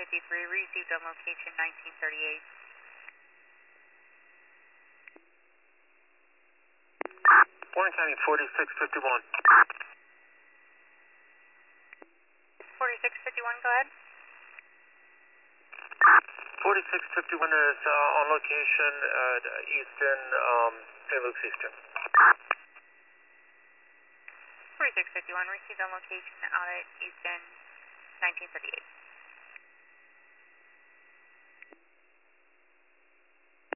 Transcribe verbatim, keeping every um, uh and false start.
fifty-three, received on location nineteen thirty-eight. Warren County forty-six fifty-one. forty-six fifty-one, go ahead. forty-six fifty-one is uh, on location at Easton, um, Saint Luke's Eastern. forty-six fifty-one, received on location out at Easton nineteen thirty-eight.